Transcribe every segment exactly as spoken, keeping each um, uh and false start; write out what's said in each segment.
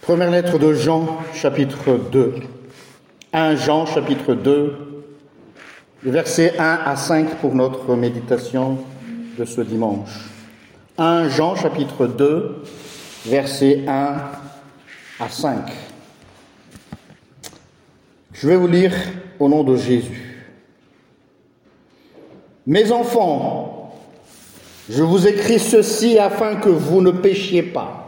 Première lettre de Jean, chapitre deux. premier Jean, chapitre deux, versets un à cinq pour notre méditation de ce dimanche. premier Jean, chapitre deux, versets un à cinq. Je vais vous lire au nom de Jésus. Mes enfants, je vous écris ceci afin que vous ne péchiez pas.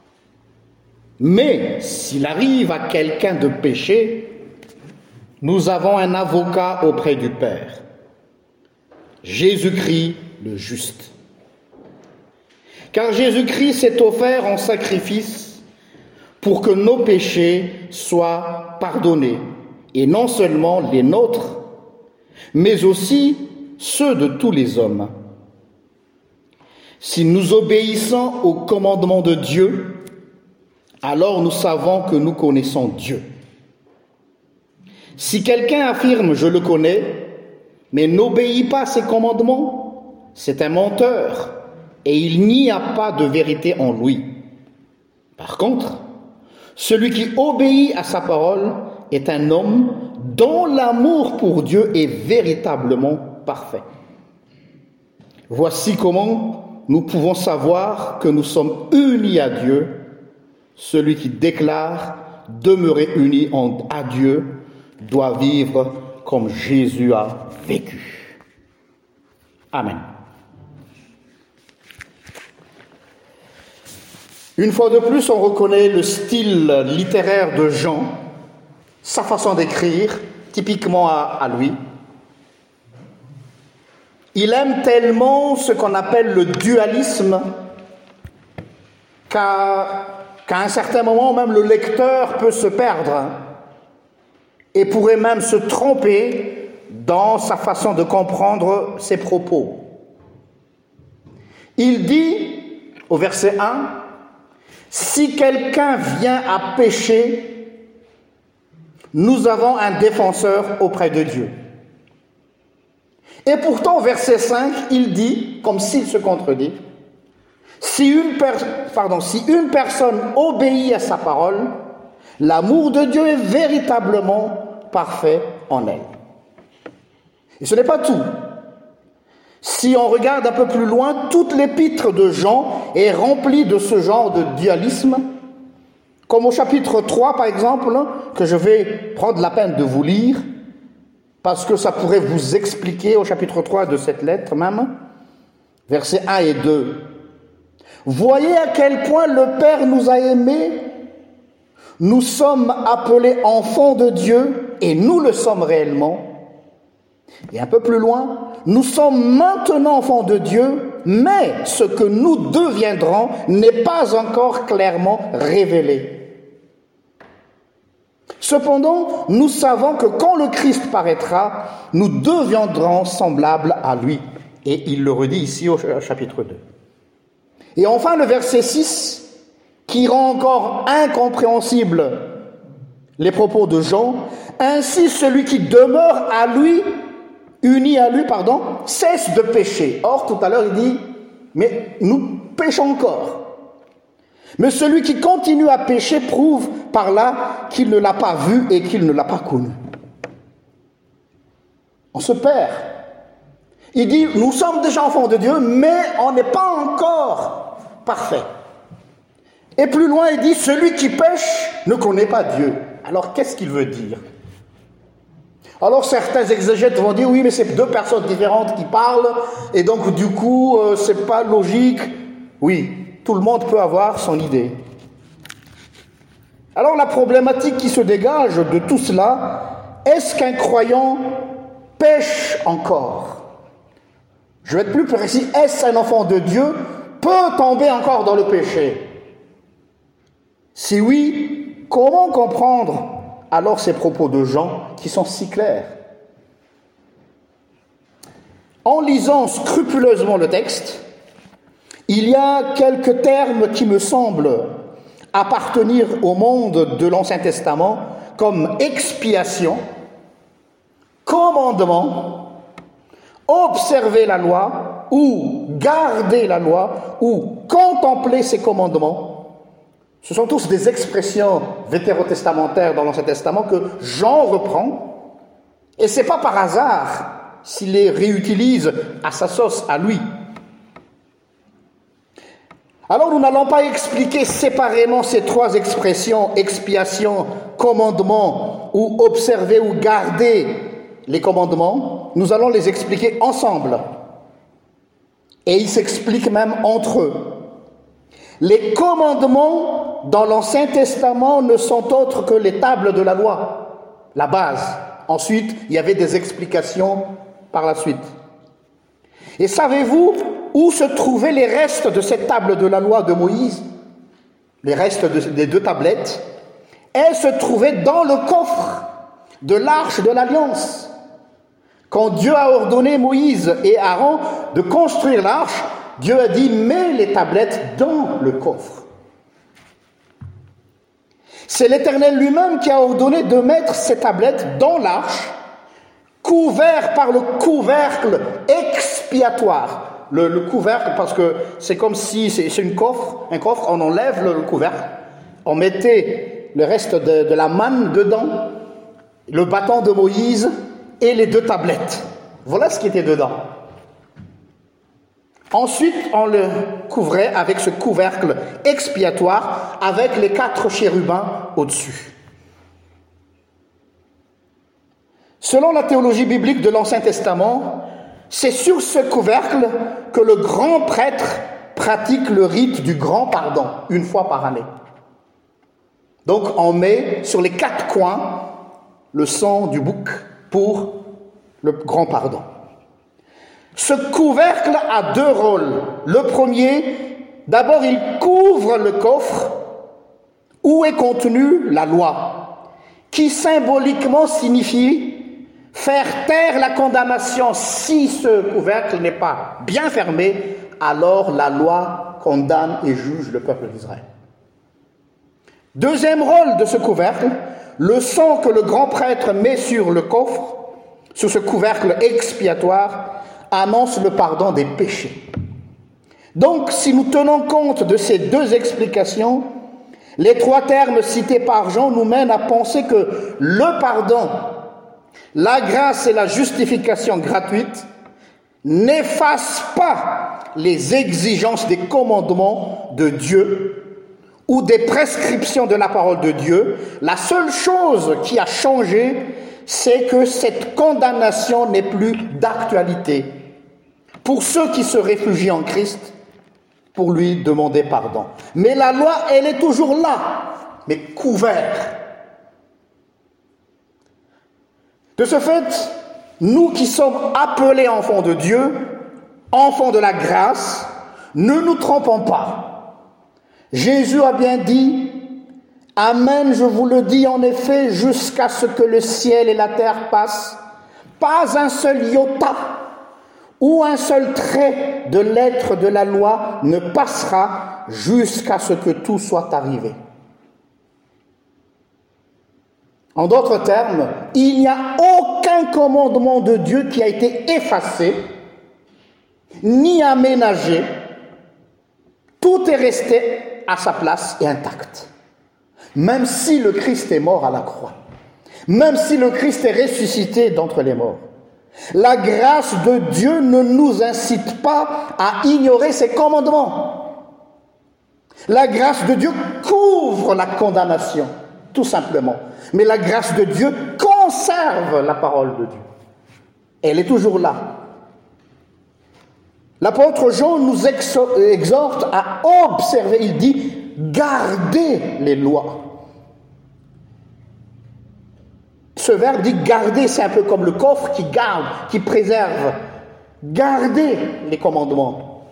Mais s'il arrive à quelqu'un de pécher, nous avons un avocat auprès du Père, Jésus-Christ le juste. Car Jésus-Christ s'est offert en sacrifice pour que nos péchés soient pardonnés, et non seulement les nôtres, mais aussi ceux de tous les hommes. Si nous obéissons aux commandements de Dieu, alors nous savons que nous connaissons Dieu. Si quelqu'un affirme « je le connais », mais n'obéit pas à ses commandements, c'est un menteur et il n'y a pas de vérité en lui. Par contre, celui qui obéit à sa parole est un homme dont l'amour pour Dieu est véritablement parfait. Voici comment nous pouvons savoir que nous sommes unis à Dieu. Celui qui déclare demeurer uni à Dieu doit vivre comme Jésus a vécu. Amen. Une fois de plus, on reconnaît le style littéraire de Jean, sa façon d'écrire, typiquement à, à lui. Il aime tellement ce qu'on appelle le dualisme qu'à, qu'à un certain moment, même le lecteur peut se perdre et pourrait même se tromper dans sa façon de comprendre ses propos. Il dit, au verset un, « Si quelqu'un vient à pécher, nous avons un défenseur auprès de Dieu. » Et pourtant, au verset cinq, il dit, comme s'il se contredit, si une, per- pardon, si une personne obéit à sa parole, l'amour de Dieu est véritablement parfait en elle. Et ce n'est pas tout. Si on regarde un peu plus loin, toute l'épître de Jean est remplie de ce genre de dualisme, comme au chapitre trois, par exemple, que je vais prendre la peine de vous lire, parce que ça pourrait vous expliquer au chapitre trois de cette lettre même, versets un et deux. Voyez à quel point le Père nous a aimés. Nous sommes appelés enfants de Dieu et nous le sommes réellement. Et un peu plus loin, nous sommes maintenant enfants de Dieu, mais ce que nous deviendrons n'est pas encore clairement révélé. Cependant, nous savons que quand le Christ paraîtra, nous deviendrons semblables à lui. Et il le redit ici au chapitre deux. Et enfin, le verset six, qui rend encore incompréhensible les propos de Jean. Ainsi, celui qui demeure à lui, uni à lui, pardon, cesse de pécher. Or, tout à l'heure, il dit, mais nous péchons encore. Mais celui qui continue à pécher prouve par là qu'il ne l'a pas vu et qu'il ne l'a pas connu. On se perd. Il dit, nous sommes déjà enfants de Dieu, mais on n'est pas encore parfait. Et plus loin, il dit, celui qui pêche ne connaît pas Dieu. Alors, qu'est-ce qu'il veut dire? Alors, certains exégètes vont dire, oui, mais c'est deux personnes différentes qui parlent, et donc, du coup, euh, c'est pas logique. Oui, tout le monde peut avoir son idée. Alors, la problématique qui se dégage de tout cela, est-ce qu'un croyant pêche encore? Je vais être plus précis, est-ce un enfant de Dieu peut tomber encore dans le péché? Si oui, comment comprendre alors ces propos de Jean qui sont si clairs? En lisant scrupuleusement le texte, il y a quelques termes qui me semblent appartenir au monde de l'Ancien Testament, comme expiation, commandement, observer la loi, ou garder la loi, ou contempler ses commandements, Ce sont tous des expressions vétérotestamentaires dans l'Ancien Testament que Jean reprend, et ce n'est pas par hasard s'il les réutilise à sa sauce, à lui. Alors nous n'allons pas expliquer séparément ces trois expressions, expiation, commandement, ou observer ou garder les commandements. Nous allons les expliquer ensemble. Et ils s'expliquent même entre eux. Les commandements dans l'Ancien Testament ne sont autres que les tables de la loi, la base. Ensuite, il y avait des explications par la suite. Et savez-vous où se trouvaient les restes de cette table de la loi de Moïse? Les restes de, des deux tablettes. Elles se trouvaient dans le coffre de l'arche de l'Alliance. Quand Dieu a ordonné Moïse et Aaron de construire l'arche, Dieu a dit « mets les tablettes dans le coffre ». C'est l'Éternel lui-même qui a ordonné de mettre ces tablettes dans l'arche, couvert par le couvercle expiatoire. Le, le couvercle, parce que c'est comme si c'est, c'est une coffre, un coffre, on enlève le, le couvercle, on mettait le reste de, de la manne dedans, le bâton de Moïse et les deux tablettes. Voilà ce qui était dedans. Ensuite, on le couvrait avec ce couvercle expiatoire avec les quatre chérubins au-dessus. Selon la théologie biblique de l'Ancien Testament, c'est sur ce couvercle que le grand prêtre pratique le rite du grand pardon, une fois par année. Donc, on met sur les quatre coins le sang du bouc pour le grand pardon. Ce couvercle a deux rôles. Le premier, d'abord, il couvre le coffre où est contenue la loi, qui symboliquement signifie faire taire la condamnation. Si ce couvercle n'est pas bien fermé, alors la loi condamne et juge le peuple d'Israël. Deuxième rôle de ce couvercle, le sang que le grand prêtre met sur le coffre, sur ce couvercle expiatoire, annonce le pardon des péchés. Donc, si nous tenons compte de ces deux explications, les trois termes cités par Jean nous mènent à penser que le pardon, la grâce et la justification gratuite n'effacent pas les exigences des commandements de Dieu ou des prescriptions de la parole de Dieu. La seule chose qui a changé, c'est que cette condamnation n'est plus d'actualité pour ceux qui se réfugient en Christ pour lui demander pardon. Mais la loi, elle est toujours là, mais couverte. De ce fait, nous qui sommes appelés enfants de Dieu, enfants de la grâce, ne nous trompons pas. Jésus a bien dit « Amen, je vous le dis en effet, jusqu'à ce que le ciel et la terre passent, pas un seul iota ou un seul trait de lettre de la loi ne passera jusqu'à ce que tout soit arrivé. » En d'autres termes, il n'y a aucun commandement de Dieu qui a été effacé, ni aménagé. Tout est resté à sa place et intact. Même si le Christ est mort à la croix, même si le Christ est ressuscité d'entre les morts, la grâce de Dieu ne nous incite pas à ignorer ses commandements. La grâce de Dieu couvre la condamnation, tout simplement. Mais la grâce de Dieu conserve la parole de Dieu. Elle est toujours là. L'apôtre Jean nous exhorte à observer, il dit « gardez les lois ». Ce verbe dit « garder », c'est un peu comme le coffre qui garde, qui préserve. Gardez les commandements.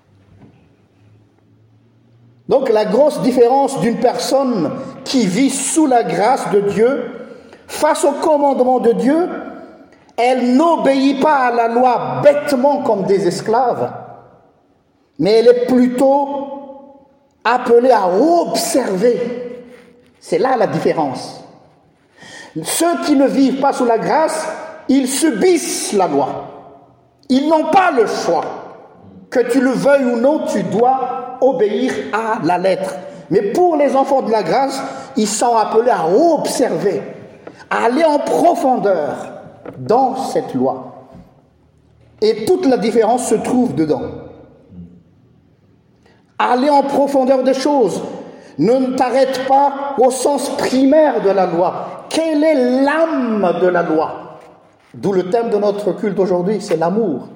Donc la grosse différence d'une personne qui vit sous la grâce de Dieu, face au commandement de Dieu, elle n'obéit pas à la loi bêtement comme des esclaves, mais elle est plutôt appelée à observer. C'est là la différence. Ceux qui ne vivent pas sous la grâce, ils subissent la loi. Ils n'ont pas le choix. Que tu le veuilles ou non, tu dois obéir à la lettre. Mais pour les enfants de la grâce, ils sont appelés à observer, à aller en profondeur dans cette loi. Et toute la différence se trouve dedans. Aller en profondeur des choses. Ne t'arrête pas au sens primaire de la loi. Quelle est l'âme de la loi? D'où le thème de notre culte aujourd'hui, c'est l'amour.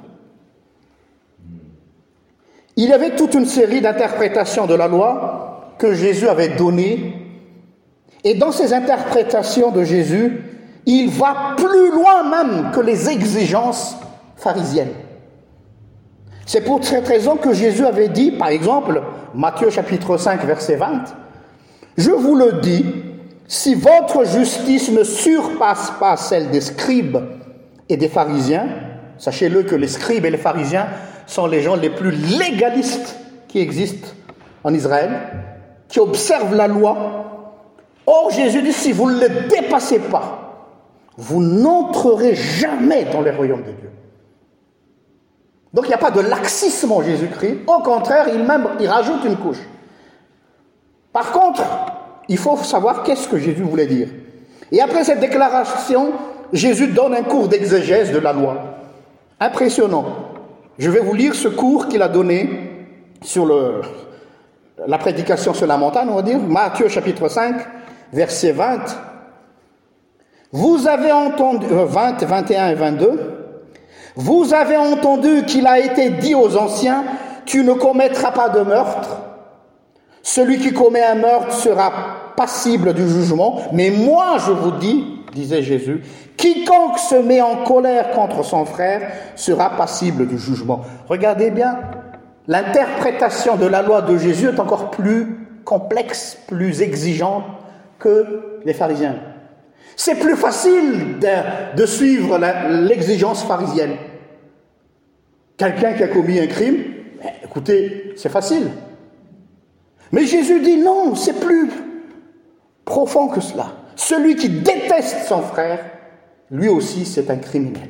Il y avait toute une série d'interprétations de la loi que Jésus avait données. Et dans ces interprétations de Jésus, il va plus loin même que les exigences pharisiennes. C'est pour cette raison que Jésus avait dit, par exemple, Matthieu chapitre cinq, verset vingt, « Je vous le dis, si votre justice ne surpasse pas celle des scribes et des pharisiens, sachez-le que les scribes et les pharisiens sont les gens les plus légalistes qui existent en Israël, qui observent la loi. Or, Jésus dit, si vous ne les dépassez pas, vous n'entrerez jamais dans les royaumes de Dieu. » Donc il n'y a pas de laxisme en Jésus-Christ, au contraire, il, même, il rajoute une couche. Par contre, il faut savoir qu'est-ce que Jésus voulait dire. Et après cette déclaration, Jésus donne un cours d'exégèse de la loi. Impressionnant. Je vais vous lire ce cours qu'il a donné sur le, la prédication sur la montagne, on va dire, Matthieu chapitre cinq, verset vingt. Vous avez entendu, euh, vingt, vingt et un et vingt-deux, vous avez entendu qu'il a été dit aux anciens, tu ne commettras pas de meurtre. Celui qui commet un meurtre sera passible du jugement. Mais moi, je vous dis, disait Jésus, quiconque se met en colère contre son frère sera passible du jugement. Regardez bien, l'interprétation de la loi de Jésus est encore plus complexe, plus exigeante que les pharisiens. C'est plus facile de, de suivre la, l'exigence pharisienne. Quelqu'un qui a commis un crime, écoutez, c'est facile. Mais Jésus dit non, c'est plus profond que cela. Celui qui déteste son frère, lui aussi c'est un criminel.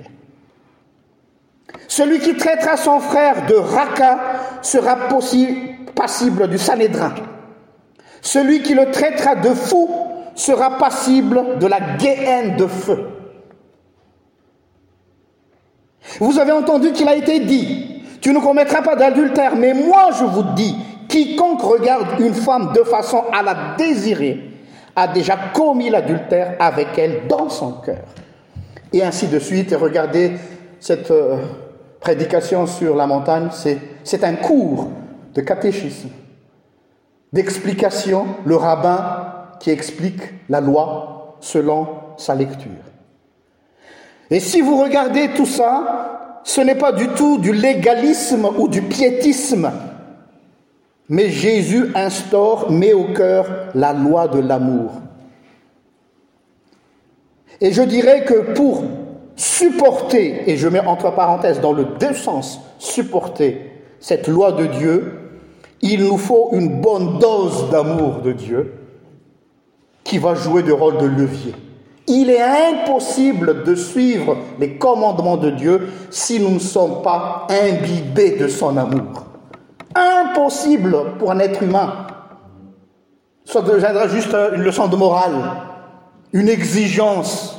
Celui qui traitera son frère de raca sera possi- passible du Sanhédrin. Celui qui le traitera de fou sera passible de la guéhenne de feu. Vous avez entendu qu'il a été dit, tu ne commettras pas d'adultère, mais moi je vous dis, quiconque regarde une femme de façon à la désirer a déjà commis l'adultère avec elle dans son cœur. Et ainsi de suite. Et regardez cette euh, prédication sur la montagne, c'est, c'est un cours de catéchisme, d'explication, le rabbin qui explique la loi selon sa lecture. Et si vous regardez tout ça, ce n'est pas du tout du légalisme ou du piétisme, mais Jésus instaure, met au cœur la loi de l'amour. Et je dirais que pour supporter, et je mets entre parenthèses dans le deux sens, supporter cette loi de Dieu, il nous faut une bonne dose d'amour de Dieu qui va jouer le rôle de levier. Il est impossible de suivre les commandements de Dieu si nous ne sommes pas imbibés de son amour. Impossible pour un être humain. Ça deviendra juste une leçon de morale, une exigence.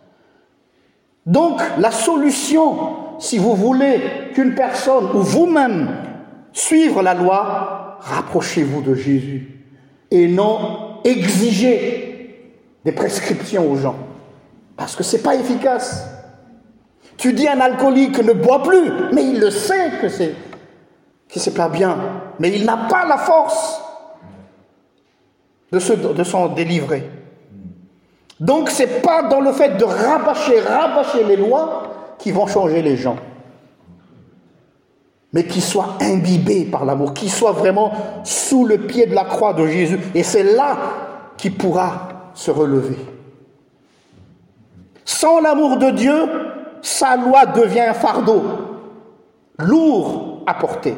Donc, la solution, si vous voulez qu'une personne ou vous-même suivre la loi, rapprochez-vous de Jésus et non exigez des prescriptions aux gens, parce que c'est pas efficace. Tu dis à un alcoolique ne bois plus, mais il le sait que c'est que c'est pas bien, mais il n'a pas la force de, se, de s'en délivrer. Donc c'est pas dans le fait de rabâcher, rabâcher les lois qui vont changer les gens, mais qui soient imbibés par l'amour, qui soient vraiment sous le pied de la croix de Jésus, et c'est là qu'il pourra se relever. Sans l'amour de Dieu, sa loi devient un fardeau, lourd à porter.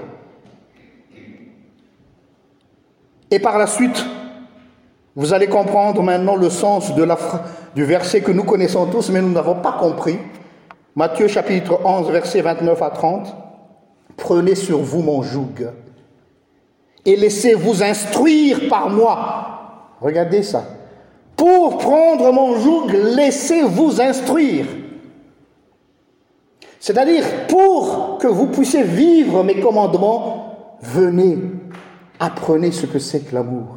Et par la suite, vous allez comprendre maintenant le sens de la, du verset que nous connaissons tous, mais nous n'avons pas compris. Matthieu chapitre onze, versets vingt-neuf à trente. « Prenez sur vous mon joug et laissez-vous instruire par moi. Regardez ça. Pour prendre mon joug, laissez-vous instruire. C'est-à-dire, pour que vous puissiez vivre mes commandements, venez, apprenez ce que c'est que l'amour.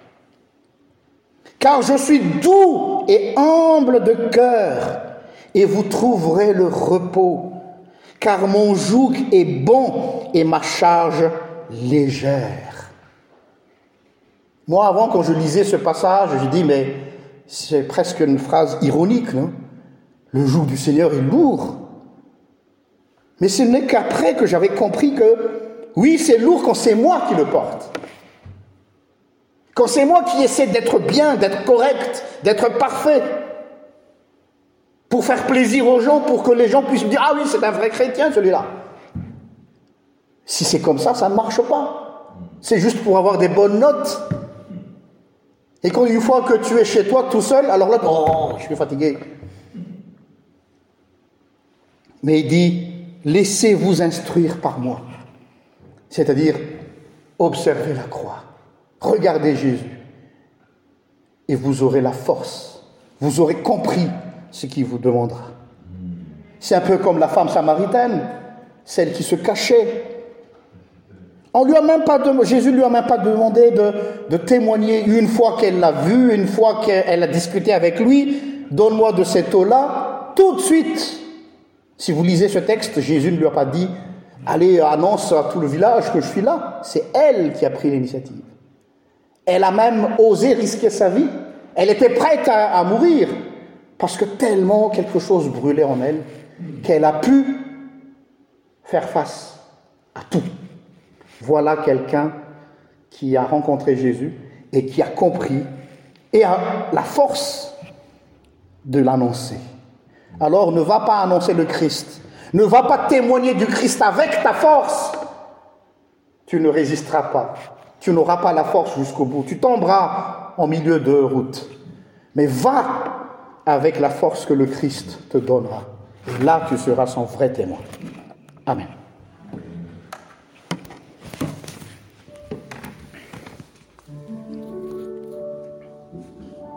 Car je suis doux et humble de cœur, et vous trouverez le repos. Car mon joug est bon et ma charge légère. Moi, avant, quand je lisais ce passage, je dis, mais c'est presque une phrase ironique, non? Le joug du Seigneur est lourd. Mais ce n'est qu'après que j'avais compris que, oui, c'est lourd quand c'est moi qui le porte. Quand c'est moi qui essaie d'être bien, d'être correct, d'être parfait, pour faire plaisir aux gens, pour que les gens puissent me dire « Ah oui, c'est un vrai chrétien, celui-là ». Si c'est comme ça, ça ne marche pas. C'est juste pour avoir des bonnes notes. Et quand une fois que tu es chez toi tout seul, alors là, oh, je suis fatigué. Mais il dit « Laissez-vous instruire par moi ». C'est-à-dire, observez la croix. Regardez Jésus. Et vous aurez la force. Vous aurez compris ce qu'il vous demandera. C'est un peu comme la femme samaritaine, celle qui se cachait. On lui a même pas de, Jésus ne lui a même pas demandé de, de témoigner une fois qu'elle l'a vu, une fois qu'elle a discuté avec lui. Donne-moi de cette eau-là. Tout de suite, si vous lisez ce texte, Jésus ne lui a pas dit « Allez, annonce à tout le village que je suis là ». C'est elle qui a pris l'initiative. Elle a même osé risquer sa vie. Elle était prête à, à mourir parce que tellement quelque chose brûlait en elle qu'elle a pu faire face à tout. Voilà quelqu'un qui a rencontré Jésus et qui a compris et a la force de l'annoncer. Alors ne va pas annoncer le Christ. Ne va pas témoigner du Christ avec ta force. Tu ne résisteras pas. Tu n'auras pas la force jusqu'au bout. Tu tomberas en milieu de route. Mais va avec la force que le Christ te donnera. Et là, tu seras son vrai témoin. Amen.